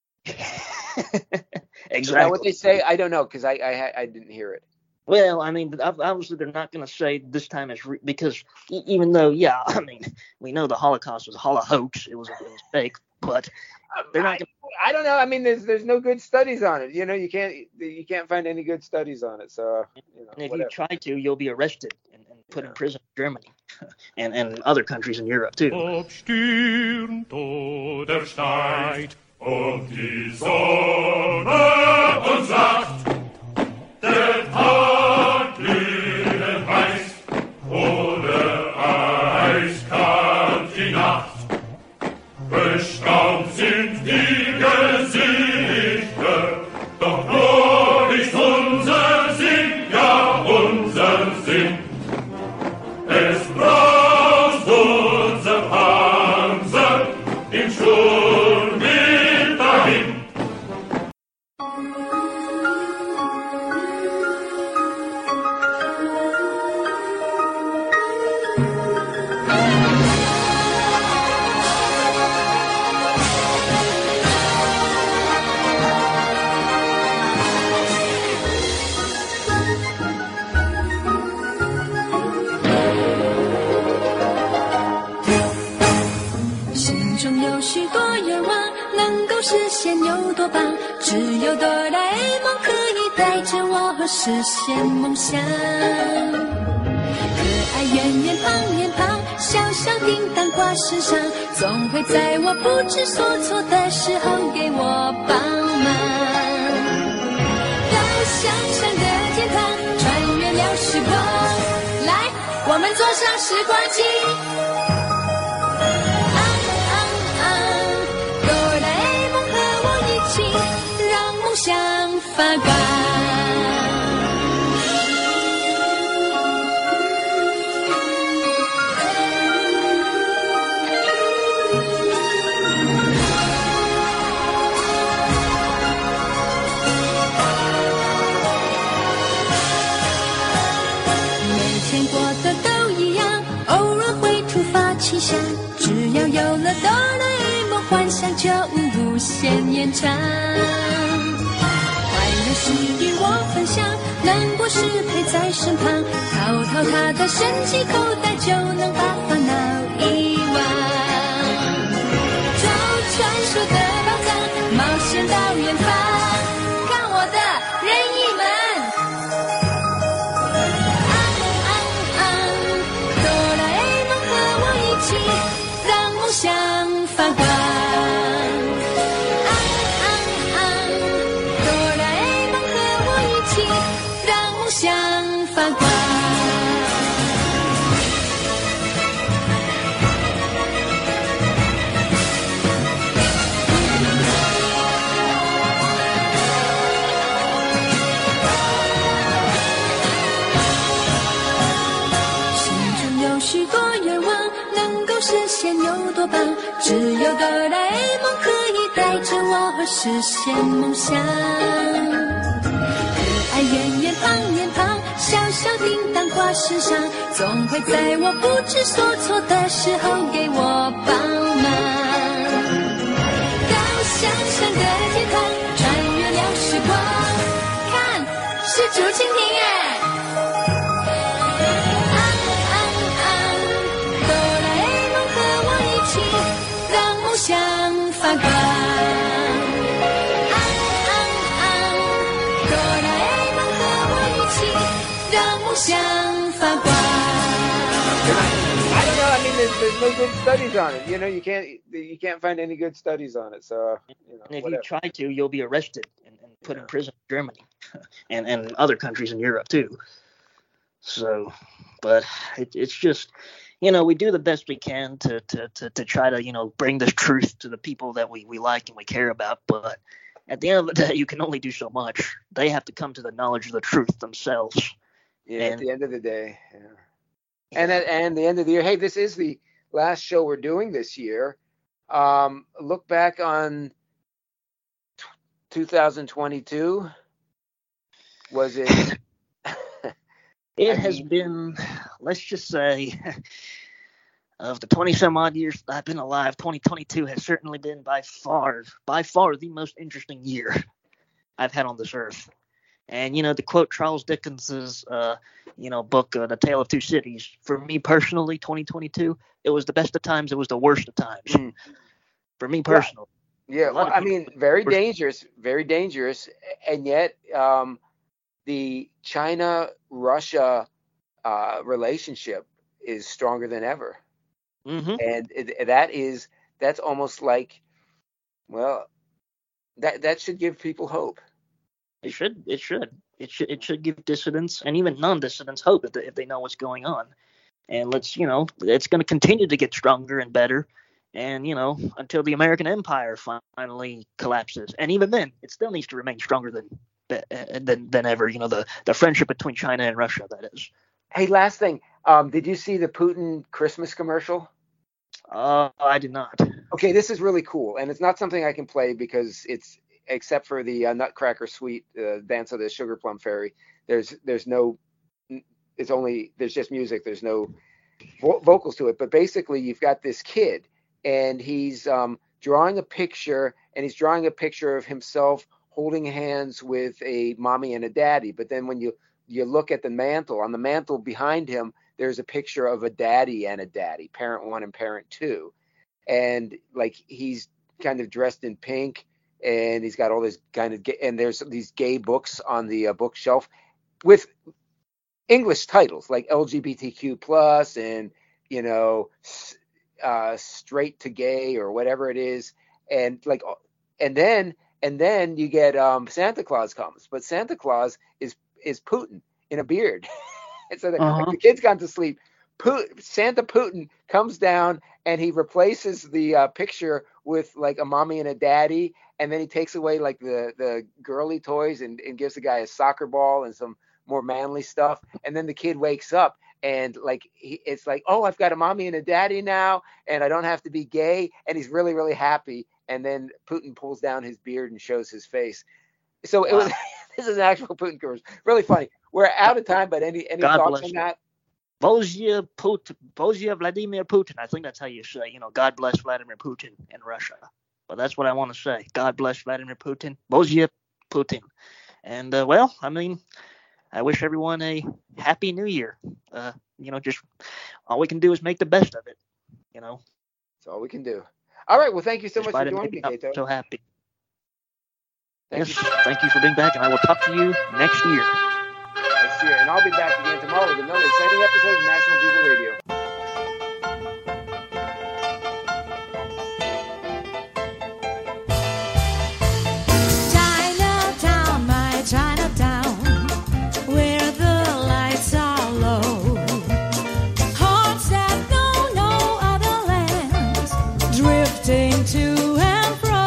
Exactly. Is that what they say? I don't know, because I, I I didn't hear it. Well, I mean, obviously they're not going to say this time is re- because even though, yeah, I mean, we know the Holocaust was a holo hoax, it was, it was fake, but they're not. Gonna... I, I don't know. I mean, there's there's no good studies on it. You know, you can't you can't find any good studies on it. So, you know, and if whatever. you try to, you'll be arrested and, and put yeah. in prison in Germany and and other countries in Europe too. Obstürmt oder steigt, ob die Sonne und sagt, der Tag glühend heiß oder eiskalt die Nacht. Bestaunt sind die Gesichter, doch nur nicht unser Sinn, ja unser Sinn. Es braust unser Panzer im Sturm mit dahin. 只有哆啦 A 梦可以带着我实现梦想，可爱圆圆胖脸庞，小小叮当挂身上，总会在我不知所措的时候给我帮忙。到想象的天堂，穿越了时光，来，我们坐上时光机。梦想发光。每天过得都一样，偶尔会突发奇想，只要有了哆啦 A 梦，幻想就无限延长。是与我分享，难过时陪在身旁，掏掏他的神奇口袋，就能把烦恼遗忘。找传说的宝藏，冒险到远方，看我的任意门！啊啊啊！哆啦 A 梦和我一起，让梦想发光。想发光。 许多愿望能够实现有多棒，只有哆啦 A 梦可以带着我实现梦想。可爱圆圆胖圆胖，小小叮当挂时尚，总会在我不知所措的时候给我帮忙。到想象的天堂，穿越了时光，看是竹蜻蜓耶！想发光，啊啊啊！哆啦 A 梦和我一起，让梦想发光。 I don't know. I mean, there's, there's no good studies on it. You know, you can't you can't find any good studies on it. So, you know, and if whatever. you try to, you'll be arrested and, and put yeah. in prison in Germany and and other countries in Europe too. So, but it, it's just. You know, we do the best we can to, to, to, to try to, you know, bring the truth to the people that we, we like and we care about. But at the end of the day, you can only do so much. They have to come to the knowledge of the truth themselves. Yeah, and, at the end of the day. Yeah. yeah. And at and the end of the year, hey, this is the last show we're doing this year. Um, look back on t- twenty twenty-two. Was it... It I has mean, been, let's just say, of the twenty-some odd years I've been alive, twenty twenty-two has certainly been by far, by far the most interesting year I've had on this earth. And, you know, to quote Charles Dickens's, uh, you know, book, uh, The Tale of Two Cities, for me personally, twenty twenty-two, it was the best of times, it was the worst of times. Mm. For me personally. Yeah, yeah well, I mean, very dangerous, very dangerous. And yet, um, the China-Russia uh, relationship is stronger than ever. Mm-hmm. And it, that is, that's almost like, well, that that should give people hope. It should, it should. It should, it should give dissidents and even non-dissidents hope if they, if they know what's going on. And let's, you know, it's going to continue to get stronger and better. And, you know, until the American empire finally collapses. And even then, it still needs to remain stronger than Than, than ever, you know, the, the friendship between China and Russia, that is. Hey, last thing. Um, did you see the Putin Christmas commercial? Uh, I did not. Okay, this is really cool. And it's not something I can play because it's, except for the uh, Nutcracker Suite, uh, Dance of the Sugar Plum Fairy, there's there's no, it's only, there's just music. There's no vo- vocals to it. But basically, you've got this kid, and he's um, drawing a picture, and he's drawing a picture of himself holding hands with a mommy and a daddy. But then when you, you look at the mantle, on the mantle behind him, there's a picture of a daddy and a daddy, parent one and parent two. And like, he's kind of dressed in pink, and he's got all this kind of, and there's these gay books on the uh, bookshelf with English titles like L G B T Q plus and, you know, uh, straight to gay or whatever it is. And like, and then, And then you get um, Santa Claus comes, but Santa Claus is is Putin in a beard. And so the, uh-huh. the kid's gone to sleep. Putin, Santa Putin comes down and he replaces the uh, picture with like a mommy and a daddy, and then he takes away like the the girly toys and, and gives the guy a soccer ball and some more manly stuff. And then the kid wakes up and like he, it's like, oh, I've got a mommy and a daddy now, and I don't have to be gay. And he's really really happy. And then Putin pulls down his beard and shows his face. So it was. This is an actual Putin commercial. Really funny. We're out of time, but any any God thoughts on that? Bozia Putin, Bozia Vladimir Putin. I think that's how you say, you know, God bless Vladimir Putin in Russia. But that's what I want to say. God bless Vladimir Putin. Bozia Putin. And, uh, well, I mean, I wish everyone a happy new year. Uh, you know, just all we can do is make the best of it, you know. That's all we can do. All right. Well, thank you so Despite much for joining me, Kato. So happy. Thank yes, you. Thank you for being back, and I will talk to you next year. Next year. And I'll be back again tomorrow with another exciting episode of National Bugle Radio. Chinatown, my Chinatown, where the lights are low. Hearts that know no other lands, drifting to and fro.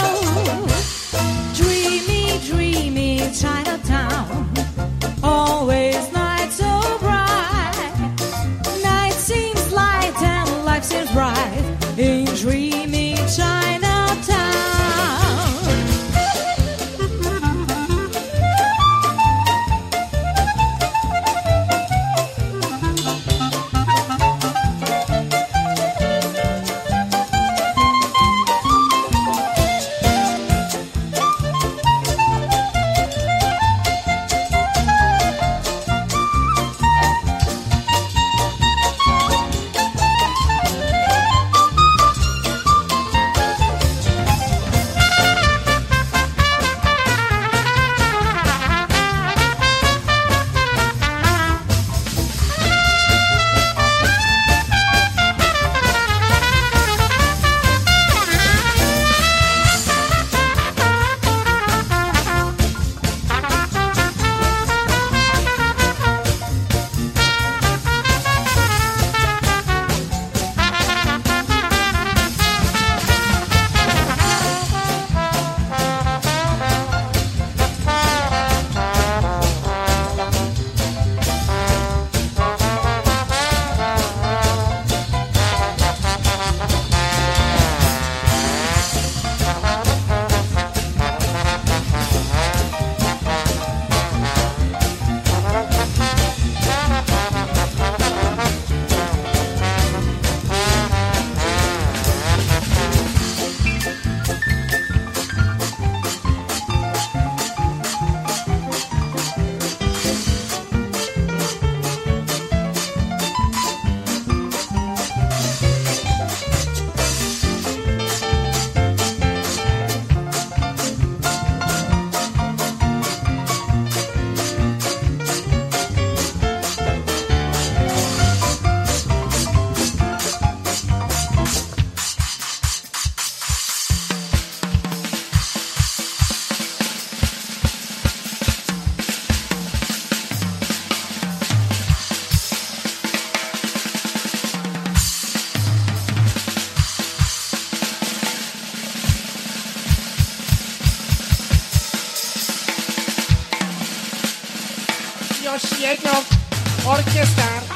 Dreamy, dreamy Chinatown, always night so bright. Nights seem señor orquestar